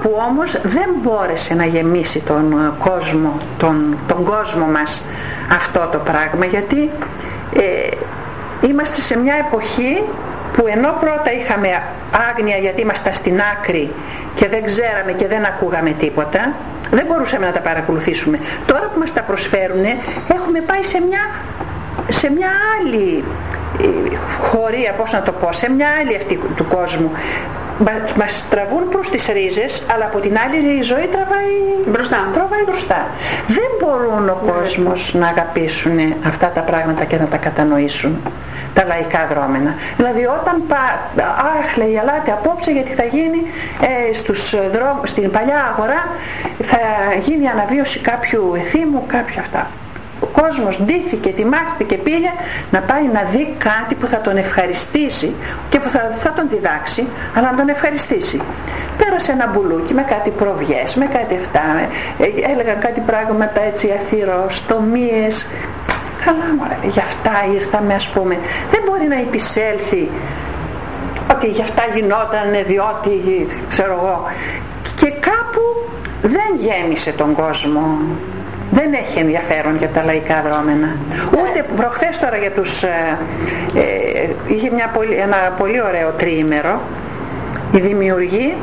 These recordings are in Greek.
που όμως δεν μπόρεσε να γεμίσει τον κόσμο μας αυτό το πράγμα, γιατί είμαστε σε μια εποχή που ενώ πρώτα είχαμε άγνοια γιατί ήμασταν στην άκρη και δεν ξέραμε και δεν ακούγαμε τίποτα, δεν μπορούσαμε να τα παρακολουθήσουμε. Τώρα που μας τα προσφέρουν έχουμε πάει σε μια άλλη χωρία, πώς να το πω, σε μια άλλη αυτή του κόσμου. Μας τραβούν προς τις ρίζες, αλλά από την άλλη η ζωή τραβάει μπροστά. Δεν μπορούν ο κόσμος να αγαπήσουν αυτά τα πράγματα και να τα κατανοήσουν, τα λαϊκά δρόμενα. Δηλαδή όταν λέει, ελάτε απόψε γιατί θα γίνει στην παλιά αγορά θα γίνει αναβίωση κάποιου εθήμου, κάποια αυτά. Ο κόσμος ντύθηκε, ετοιμάστηκε, πήγε να πάει να δει κάτι που θα τον ευχαριστήσει και που θα τον διδάξει, αλλά να τον ευχαριστήσει. Πέρασε ένα μπουλούκι με κάτι προβιές, με κάτι αυτά, έλεγαν κάτι πράγματα έτσι αθυροστομίες. Καλά μωρέ, γι' αυτά ήρθαμε, ας πούμε. Δεν μπορεί να επισέλθει ότι γι' αυτά γινότανε διότι ξέρω εγώ, και κάπου δεν γέμισε τον κόσμο. Δεν έχει ενδιαφέρον για τα λαϊκά δρόμενα. Ούτε προχθές τώρα για τους είχε ένα πολύ ωραίο τριήμερο η δημιουργή,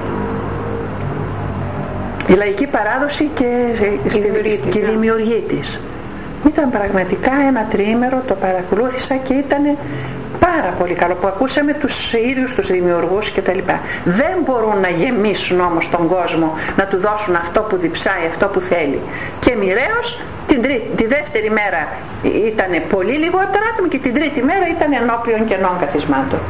η λαϊκή παράδοση και η δημιουργή της. Ήταν πραγματικά ένα τριήμερο, το παρακολούθησα και ήταν πάρα πολύ καλό, που ακούσαμε τους ίδιους τους δημιουργούς και τα λοιπά. Δεν μπορούν να γεμίσουν όμως τον κόσμο, να του δώσουν αυτό που διψάει, αυτό που θέλει. Και μοιραίως τη δεύτερη μέρα ήταν πολύ λιγότερα άτομα και την τρίτη μέρα ήταν ενώπιον κενών καθισμάτων.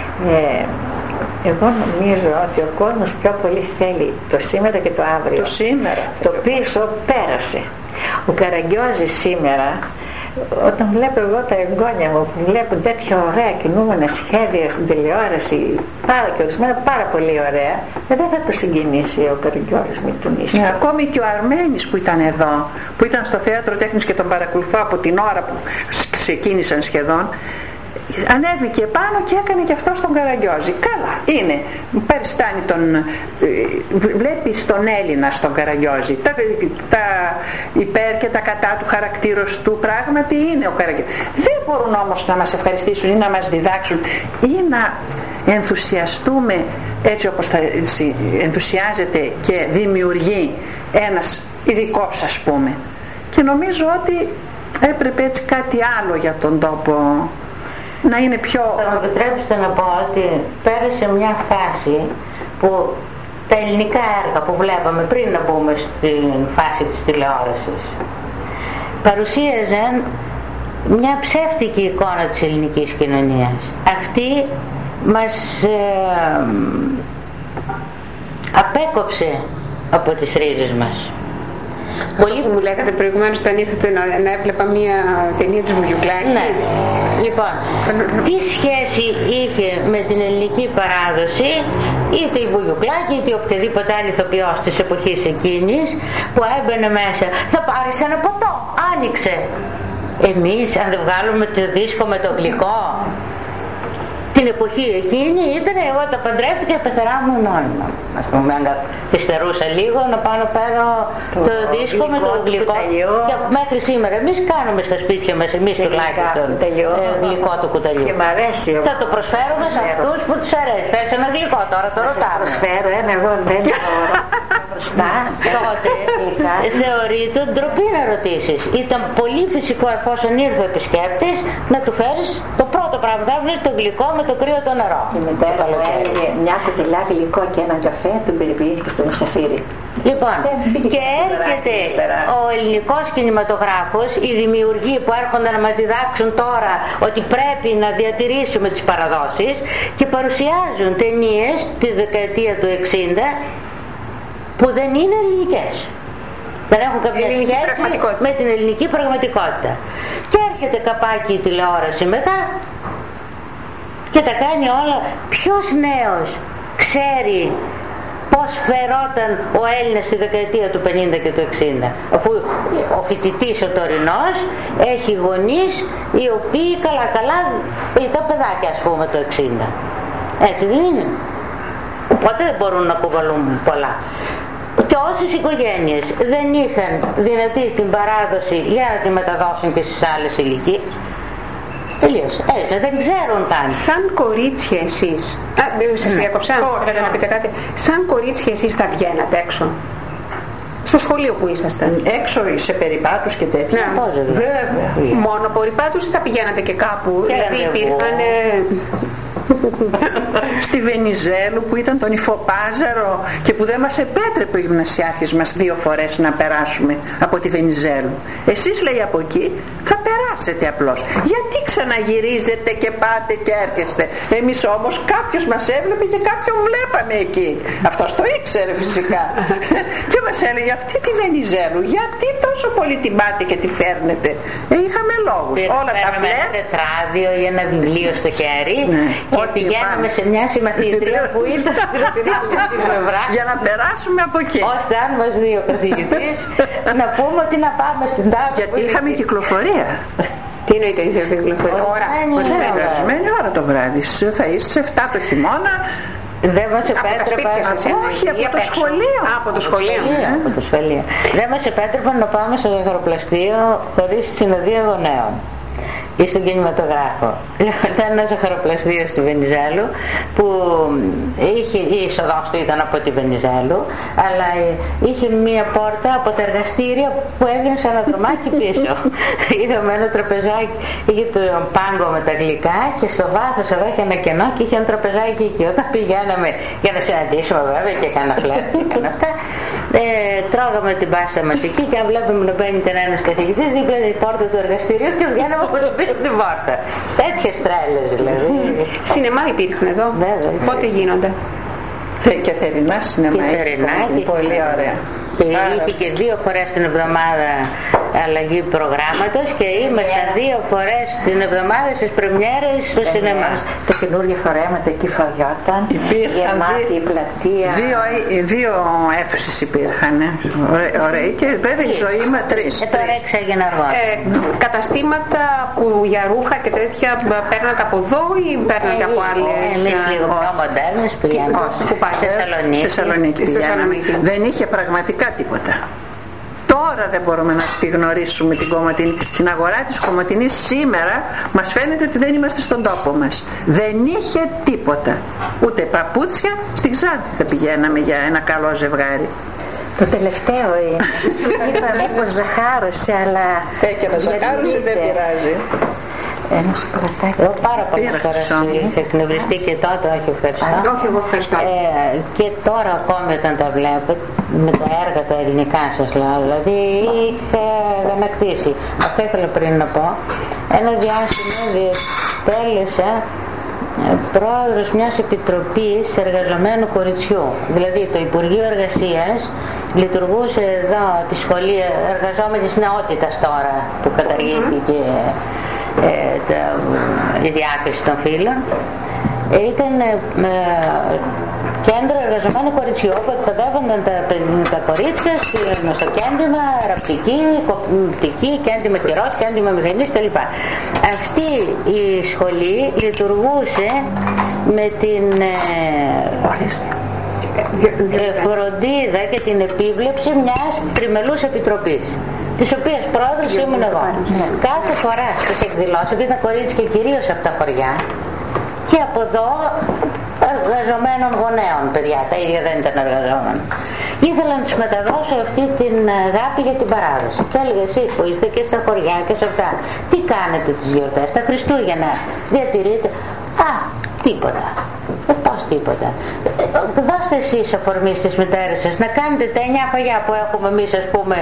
Εγώ νομίζω ότι ο κόσμος πιο πολύ θέλει το σήμερα και το αύριο. Το σήμερα. Το πίσω πέρασε. Ο Καραγκιόζης σήμερα, όταν βλέπω εγώ τα εγγόνια μου που βλέπουν τέτοια ωραία κινούμενα σχέδια στην τηλεόραση, και ορισμένα πάρα πολύ ωραία, δεν θα το συγκινήσει ο Καραγκιόζης με τον ίσιο. Ακόμη και ο Αρμένης που ήταν εδώ, που ήταν στο Θέατρο Τέχνης και τον παρακολουθώ από την ώρα που ξεκίνησαν σχεδόν, ανέβηκε πάνω και έκανε και αυτό στον Καραγκιόζη. Καλά, είναι. Περιστάνει βλέπεις τον Έλληνα στον Καραγκιόζη. Τα υπέρ και τα κατά του χαρακτήρος του πράγματι είναι ο Καραγκιόζης. Δεν μπορούν όμως να μας ευχαριστήσουν ή να μας διδάξουν ή να ενθουσιαστούμε έτσι όπως θα ενθουσιάζεται και δημιουργεί ένας ειδικός, ας πούμε. Και νομίζω ότι έπρεπε έτσι κάτι άλλο για τον τόπο να είναι πιο... Θα μου επιτρέψετε να πω ότι πέρασε μια φάση που τα ελληνικά έργα που βλέπαμε πριν να μπούμε στην φάση της τηλεόρασης παρουσίαζαν μια ψεύτικη εικόνα της ελληνικής κοινωνίας. Αυτή μας απέκοψε από τις ρίζες μας. Πολύ που μου λέγατε προηγουμένως όταν ήρθατε να έβλεπα μια ταινία της Βουγιουκλάκη. Ναι. Λοιπόν, τι σχέση είχε με την ελληνική παράδοση είτε η Βουγιουκλάκη είτε οποιαδήποτε άλλη ηθοποιός της εποχής εκείνης που έμπαινε μέσα? Θα πάρεις ένα ποτό, άνοιξε. Εμείς αν δεν βγάλουμε το δίσκο με το γλυκό, την εποχή εκείνη ήταν εγώ τα παντρεύτηκα και πεθερά μου μόνιμα. Ας πούμε, αν καθυστερούσα λίγο να πάω να παίρνω το δίσκο με το γλυκό. Και μέχρι σήμερα εμείς κάνουμε στα σπίτια μας, εμείς τουλάχιστον, γλυκό του κουταλιού. Και μ' αρέσει. Θα το προσφέρουμε σε αυτούς που τους αρέσει. Θες ένα γλυκό τώρα, το ρωτάμε. Θα σας προσφέρω ένα, εγώ δεν μπροστά. Τότε θεωρείται ντροπή να ρωτήσεις. Ήταν πολύ φυσικό εφόσον ήρθε ο επισκέπτης να του φέρεις το πρώτο πράγμα. Θα βρεις το γλυκό με το κρύο το νερό. Η μητέρα μου έλεγε μια κουτιλά γλυκό και ένα καφέ, τον περιποιήθηκε στο Μεσαφίρι. Λοιπόν, και έρχεται ο ελληνικός κινηματογράφος, οι δημιουργοί που έρχονται να μας διδάξουν τώρα ότι πρέπει να διατηρήσουμε τις παραδόσεις και παρουσιάζουν ταινίες τη δεκαετία του 60 που δεν είναι ελληνικές. Δεν έχουν κάποια σχέση με την ελληνική πραγματικότητα. Και έρχεται καπάκι η τηλεόραση μετά και τα κάνει όλα. Ποιος νέος ξέρει πώς φερόταν ο Έλληνας στη δεκαετία του 50 και του 60, αφού ο φοιτητής ο τωρινός έχει γονείς οι οποίοι καλά ήταν παιδάκια, ας πούμε, το 60. Έτσι δεν είναι? Οπότε δεν μπορούν να κουβαλούν πολλά. Και όσες οικογένειες δεν είχαν δυνατή την παράδοση για να τη μεταδώσουν και στις άλλες ηλικίες, τελείωσε. Δεν ξέρουν καν. Σαν κορίτσια εσείς, σας διακόψα, θέλετε να πείτε κάτι. Σαν κορίτσια εσείς θα βγαίνατε έξω? Στο σχολείο που ήσασταν? Έξω σε περιπάτους και τέτοια? Ναι. Βέβαια. Μόνο περιπάτους ή θα πηγαίνατε και κάπου? Δηλαδή υπήρχαν... Στη Βενιζέλου που ήταν τον Υφοπάζαρο και που δεν μας επέτρεπε ο γυμνασιάρχης μας 2 φορές να περάσουμε από τη Βενιζέλου. Εσείς, λέει, από εκεί θα περάσετε απλώς. Γιατί ξαναγυρίζετε και πάτε και έρχεστε? Εμείς όμως κάποιος μας έβλεπε και κάποιον βλέπαμε εκεί. Αυτός το ήξερε φυσικά. Και μας έλεγε, αυτή τη Βενιζέλου γιατί τόσο πολύ την πάτε και τη φέρνετε? Είχαμε λόγους. Όλα τα ένα τετράδιο ή ένα βιβλίο στο χέρι, και πηγαίναμε σε μια συμμαθήτρια που ήταν στην πλευρά για να περάσουμε από εκεί, ώστε αν μας δει ο καθηγητής να πούμε ότι να πάμε στην τάση. Γιατί είχαμε κυκλοφορία. Τι εννοείται η κυκλοφορία? Ορισμένη ώρα το βράδυ. Θα είσαι σε 7 το χειμώνα. Δεν μας επέτρεπαν. Όχι, από το σχολείο. Από το σχολείο. Από το σχολείο. Δεν μας επέτρεπαν να πάμε στο ζαχαροπλαστείο χωρίς συνοδεία γονέων ή στον κινηματογράφο. Ήταν ένα ζαχαροπλαστείο στη Βενιζέλου που η είσοδος του ήταν από τη Βενιζέλου, αλλά είχε μία πόρτα από τα εργαστήρια που έβγαινε σε ένα δρομάκι πίσω. Είδαμε ένα τραπεζάκι, είχε τον πάγκο με τα γλυκά και στο βάθος εδώ είχε ένα κενό και είχε ένα τραπεζάκι εκεί. Όταν πηγαίναμε για να συναντήσουμε βέβαια και κάνα φλερτ και αυτά, τρώγαμε την πάσα μας εκεί και αν βλέπουμε να μπαίνει ένας καθηγητής δίπλα την πόρτα του εργαστηρίου και βγαίναμε από πίσω την πόρτα. Τέτοιες τρέλες δηλαδή. Σινεμά υπήρχαν εδώ? Βέβαια. Πότε γίνονται? Και θερινά σινεμά. Πολύ ωραία. Και είχε και 2 φορές την εβδομάδα αλλαγή προγράμματος και ήμασταν 2 φορές την εβδομάδα στις πρεμιέρες στο σινεμά. Τα καινούργια φορέματα εκεί φαγιόταν, γεμάτη η πλατεία. 2 αίθουσες υπήρχαν. Ωραία. Και βέβαια η ζωή με 3. Τώρα εξάγει αργό. Καταστήματα που για ρούχα και τέτοια παίρνατε από εδώ ή παίρνατε από άλλες? Εμείς λίγο πιο μοντέρνες πηγαίνουμε. Στη Θεσσαλονίκη πηγαίναμε. Δεν είχε πραγματικά τίποτα. Τώρα δεν μπορούμε να τη γνωρίσουμε την αγορά της Κομοτηνής. Σήμερα μας φαίνεται ότι δεν είμαστε στον τόπο μας. Δεν είχε τίποτα. Ούτε παπούτσια. Στην Ξάνθη θα πηγαίναμε για ένα καλό ζευγάρι. Το τελευταίο είναι. Είπα μήπως ζαχάρωσε, αλλά... Και να ζαχάρωσε δεν πειράζει. Ένα σοκολατάκι. Εγώ πάρα πολλές φορές είχα εκνευριστεί και τότε, όχι ευχαριστώ. Όχι, εγώ ευχαριστώ. Και τώρα ακόμη όταν τα βλέπω, με τα έργα τα ελληνικά σας λέω, δηλαδή είχα ανακτήσει. Αυτό ήθελα πριν να πω. Ένα διάστημα διατέλεσα πρόεδρος μιας επιτροπής εργαζομένου κοριτσιού. Δηλαδή το Υπουργείο Εργασίας λειτουργούσε εδώ τη σχολή εργαζόμενης νεότητας τώρα που καταργήθηκε η διάκριση των φύλων. Ήταν κέντρο εργαζομένου κοριτσιού όπου εκπαιδεύονταν τα κορίτσια στο κέντημα ραπτική, κοπτική, κέντημα καιρός, κέντημα μηχανής κλπ. Αυτή η σχολή λειτουργούσε με την φροντίδα και την επίβλεψη μιας τριμελούς επιτροπής, της οποίας πρόεδρος ήμουν εγώ. Κάθε φορά στις εκδηλώσεις, επειδή ήταν κορίτσια κυρίως από τα χωριά και από εδώ εργαζομένων γονέων παιδιά, τα ίδια δεν ήταν εργαζόμενοι, ήθελα να τους μεταδώσω αυτή την αγάπη για την παράδοση και έλεγα εσείς που είστε και στα χωριά και σε αυτά, τι κάνετε τις γιορτές, τα Χριστούγεννα διατηρείτε? Τίποτα. Πώς τίποτα. Δώστε εσείς αφορμή στις μητέρες σας να κάνετε τα 9 φαγιά που έχουμε εμείς, ας πούμε,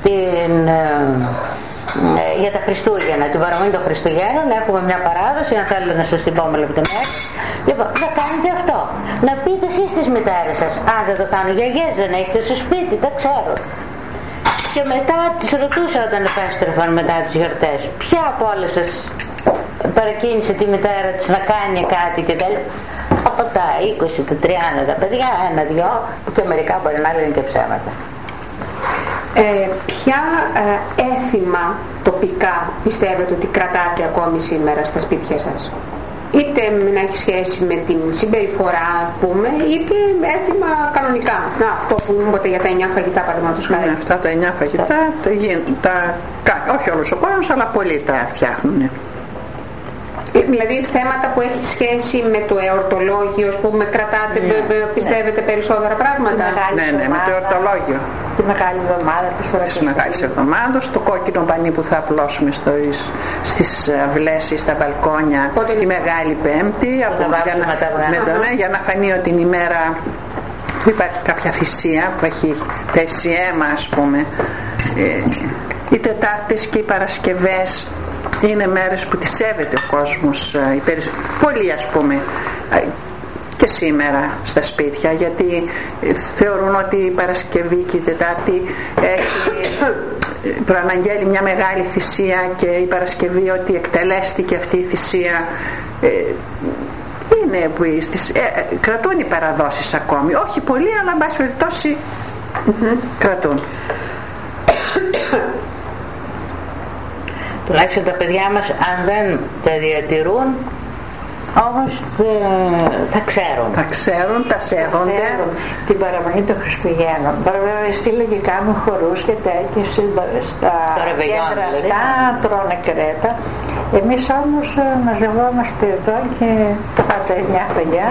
για τα Χριστούγεννα, την παραμονή των Χριστουγέννων. Έχουμε μια παράδοση, αν θέλετε να σας την πω με λεπτομέρειες. Λοιπόν, να κάνετε αυτό. Να πείτε εσείς στις μητέρες σας, αν δεν το κάνουν γιαγιές, δεν έχετε στο σπίτι, τα ξέρουν. Και μετά τις ρωτούσα όταν επέστρεφαν μετά τις γιορτές, ποια από όλες σας παρακίνησε τη μητέρα της να κάνει κάτι και τέλος. Από τα 20, τα 30 τα παιδιά, 1-2 και μερικά μπορεί να λένε και ψέματα. Ποια έθιμα τοπικά πιστεύετε ότι κρατάτε ακόμη σήμερα στα σπίτια σας? είτε να έχει σχέση με την συμπεριφορά, πούμε, είτε έθιμα κανονικά. Να, αυτό που είπατε για τα 9 φαγητά, παραδείγματος χάρη. Ναι, αυτά τα 9 φαγητά, όχι όλος ο κόσμος, αλλά πολλοί τα φτιάχνουν. Δηλαδή θέματα που έχει σχέση με το εορτολόγιο, ας πούμε, κρατάτε, πιστεύετε περισσότερα πράγματα. Ναι, με το εορτολόγιο. Τη Μεγάλη Εβδομάδα, της Μεγάλης Εβδομάδας, το κόκκινο πανί που θα απλώσουμε στις αυλές ή στα μπαλκόνια τη Μεγάλη Πέμπτη, για να φανεί ότι την ημέρα που υπάρχει κάποια θυσία, που έχει πέσει αίμα, ας πούμε. Οι Τετάρτες και οι Παρασκευές είναι μέρες που τις σέβεται ο κόσμος, πολλοί, ας πούμε, και σήμερα στα σπίτια, γιατί θεωρούν ότι η Παρασκευή και η Τετάρτη προαναγγέλει μια μεγάλη θυσία, και η Παρασκευή ότι εκτελέστηκε αυτή η θυσία. Είναι που κρατούν οι παραδόσεις ακόμη, όχι πολύ, αλλά εν πάση περιπτώσει κρατούν. Τουλάχιστον τα παιδιά μας, αν δεν τα διατηρούν, όμως τα ξέρουν. Τα ξέρουν, τα σέβονται. Την παραμονή των Χριστουγέννων. Βέβαια εσύ λογικά με χορούς και τέτοια στα κέντρα αυτά τρώνε κρέτα. Εμείς όμως μαζευόμαστε εδώ και τα 9 φαγιά,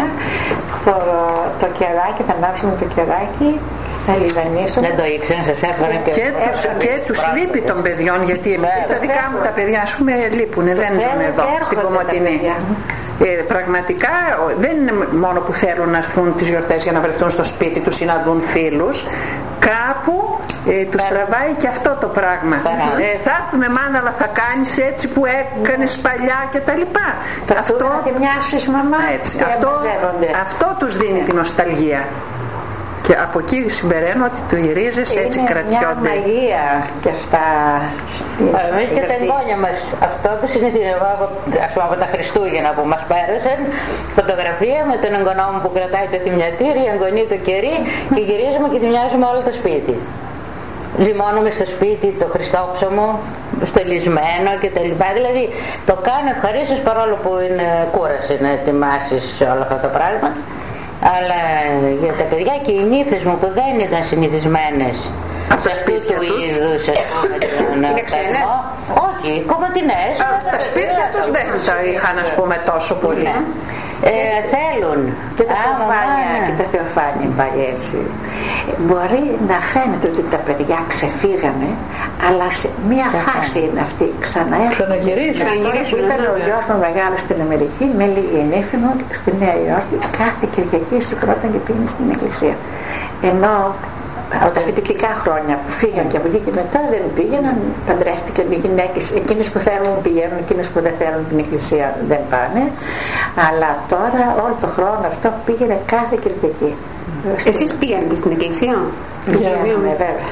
το κεράκι, θα ανάψουμε το κεράκι, θα λιδανίσουμε. Δεν το ήξερε, σας έφερε και τους λείπει των παιδιών, γιατί τα δικά μου τα παιδιά, ας πούμε, λείπουν, δεν ζουν εδώ στην Κομοτηνή. Πραγματικά δεν είναι μόνο που θέλουν να έρθουν τις γιορτές για να βρεθούν στο σπίτι τους ή να δουν φίλους, κάπου τους τραβάει και αυτό το πράγμα. Θα έρθουμε μάνα, αλλά θα κάνεις έτσι που έκανες παλιά και τα λοιπά. Αυτό να τη μοιάσεις μαμά, έτσι. Αυτό τους δίνει την νοσταλγία. Και από εκεί συμπεραίνω ότι το οι ρίζες έτσι κρατιόνται. Είναι μια μαγεία και αυτά. Εμείς και τα εγγόνια μας αυτό το συνηθίζουμε, ας πούμε, από τα Χριστούγεννα που μας πέρασαν, φωτογραφία με τον εγγονό μου που κρατάει το θυμιατήρι, η εγγονή το κερί, και γυρίζουμε και θυμιάζουμε όλο το σπίτι. Ζυμώνουμε στο σπίτι το Χριστόψωμο, στολισμένο κτλ. Δηλαδή το κάνω ευχαρίστως, παρόλο που είναι κούραση να ετοιμάσεις όλα αυτά τα πράγματα. Αλλά για τα παιδιά και οι νύφες μου που δεν ήταν συνηθισμένες από τα σπίτια του είδους, είναι ξένες? Όχι, κομματινές. Τα σπίτια τους δεν τα είχαν, ας πούμε, τόσο πολύ. Θέλουν. Και τα θεοφάνια, και τα θεοφάνια πάλι έτσι. Μπορεί να φαίνεται ότι τα παιδιά ξεφύγανε, αλλά σε μία φάση είναι αυτή. Ξαναγυρίζουν. Που ήταν ο γιος μου μεγάλος στην Αμερική, με έλεγε η νύφη μου στη Νέα Υόρκη, κάθε Κυριακή σηκώταν και πήγαινε στην εκκλησία. Ενώ από τα φοιτητικά χρόνια που φύγαν και από εκεί και μετά δεν πήγαιναν, παντρεύτηκαν οι γυναίκες, εκείνες που θέλουν πηγαίνουν, εκείνες που δεν θέλουν την εκκλησία δεν πάνε, αλλά τώρα όλο το χρόνο αυτό πήγαινε κάθε Κυριακή. Εσείς πήγατε στην εκκλησία? Πήγαινε, βέβαια.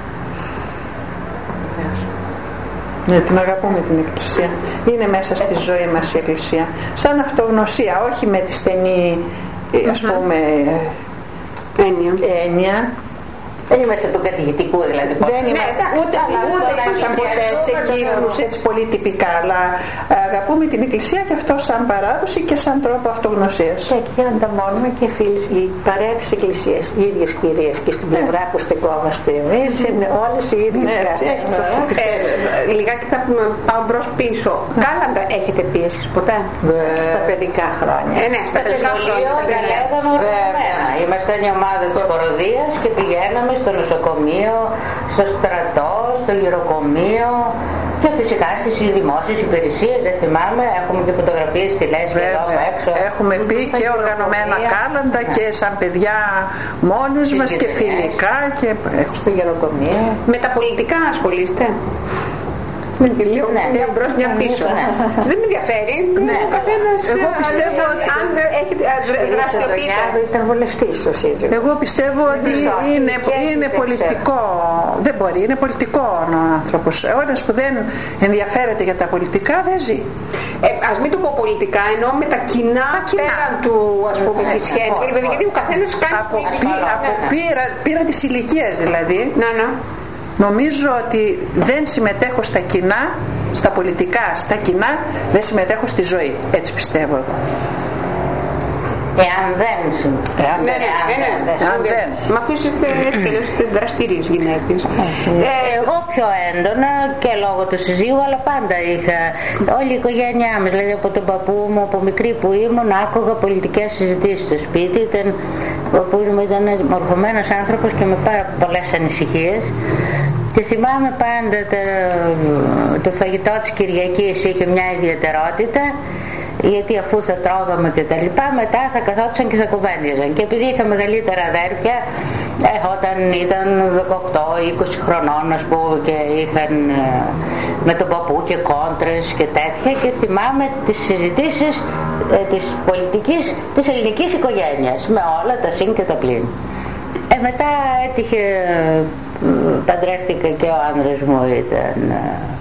Ναι, την αγαπούμε την εκκλησία. Είναι μέσα στη ζωή μας η εκκλησία. Σαν αυτογνωσία, όχι με τη στενή, ας πούμε, έννοια. Δεν είμαστε του κατηγητικού δηλαδή. Δεν είναι, ούτε ήμασταν ποτέ σε κύκλους έτσι πολύ τυπικά, αλλά αγαπούμε την εκκλησία και αυτό σαν παράδοση και σαν τρόπο αυτογνωσίας. Και εκεί ανταμώνουμε και φίλοι, οι παρέα της εκκλησίας, οι ίδιες κυρίες, και στην πλευρά που στεκόμαστε εμείς είναι όλες οι ίδιες. Λιγάκι θα πάω μπρος πίσω. Κάλαντα έχετε πει εσείς ποτέ? Στα παιδικά χρόνια. Ναι, στα παιδικά χρόνια. Είμαστε μια ομάδα της χοροδίας και πηγαίναμε στο νοσοκομείο, στο στρατό, στο γυροκομείο και φυσικά στις δημόσιες υπηρεσίες. Δεν θυμάμαι, έχουμε και φωτογραφίες στη Λέσχη εδώ έξω. Έχουμε πει και οργανωμένα κάλαντα και σαν παιδιά μόνες μας και φιλικά και στο γυροκομείο. Με τα πολιτικά ασχολείστε? Λίγο μπρος μια πίσω. Δεν με ενδιαφέρει. Ο καθένας, εγώ πιστεύω ότι αν έχετε δραστηριοποιείται. Ήταν βουλευτής ο σύζυγος. Εγώ πιστεύω ότι είναι πολιτικό. Δεν μπορεί, είναι πολιτικό ο άνθρωπος. Ένας που δεν ενδιαφέρεται για τα πολιτικά δεν ζει. Ας μην το πω πολιτικά, εννοώ με τα κοινά πέραν του, ας πούμε, της σχέσης. Γιατί ο καθένας κάνει πήρα της ηλικίας δηλαδή. Να. Νομίζω ότι δεν συμμετέχω στα κοινά στα πολιτικά, στα κοινά, δεν συμμετέχω στη ζωή. Έτσι πιστεύω εγώ. Εάν δεν Μα αφού είστε έτσι και είστε δραστήριες γυναίκες. Εγώ πιο έντονα και λόγω του συζύγου, αλλά πάντα είχα όλη η οικογένειά μας, δηλαδή από τον παππού μου, από μικρή που ήμουν, άκουγα πολιτικές συζητήσεις στο σπίτι. Ο παππούς μου ήταν μορφωμένος άνθρωπος και με πάρα πολλές ανησυχίες. Και θυμάμαι πάντα το φαγητό της Κυριακής είχε μια ιδιαιτερότητα, γιατί αφού θα τρώγαμε και τα λοιπά, μετά θα καθόντουσαν και θα κουβέντιαζαν. Και επειδή είχα μεγαλύτερα αδέρφια, όταν ήταν 18-20 χρονών, ας πούμε, και είχαν με τον παππού και κόντρες και τέτοια, και θυμάμαι τις συζητήσεις της πολιτικής της ελληνικής οικογένειας, με όλα τα συν και τα πλην. Μετά έτυχε, παντρεύτηκα και ο άνδρας μου ήταν